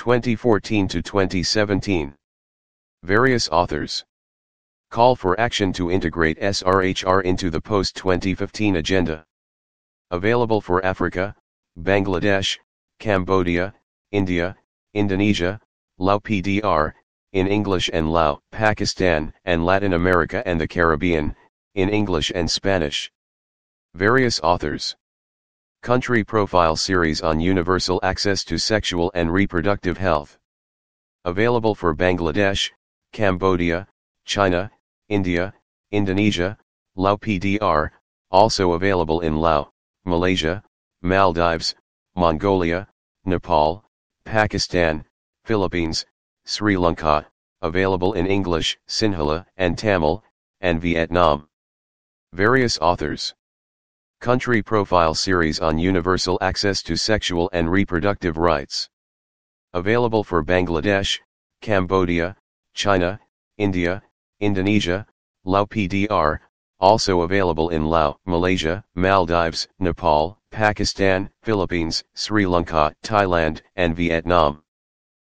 2014 to 2017. Various authors. Call for action to integrate SRHR into the post-2015 agenda. Available for Africa, Bangladesh, Cambodia, India, Indonesia, Lao PDR, in English and Lao, Pakistan and Latin America and the Caribbean, in English and Spanish. Various authors. Country Profile Series on Universal Access to Sexual and Reproductive Health. Available for Bangladesh, Cambodia, China, India, Indonesia, Lao PDR, also available in Laos, Malaysia, Maldives, Mongolia, Nepal, Pakistan, Philippines, Sri Lanka, available in English, Sinhala and Tamil, and Vietnam. Various authors. Country Profile Series on Universal Access to Sexual and Reproductive Rights. Available for Bangladesh, Cambodia, China, India, Indonesia, Lao PDR, also available in Laos, Malaysia, Maldives, Nepal, Pakistan, Philippines, Sri Lanka, Thailand, and Vietnam.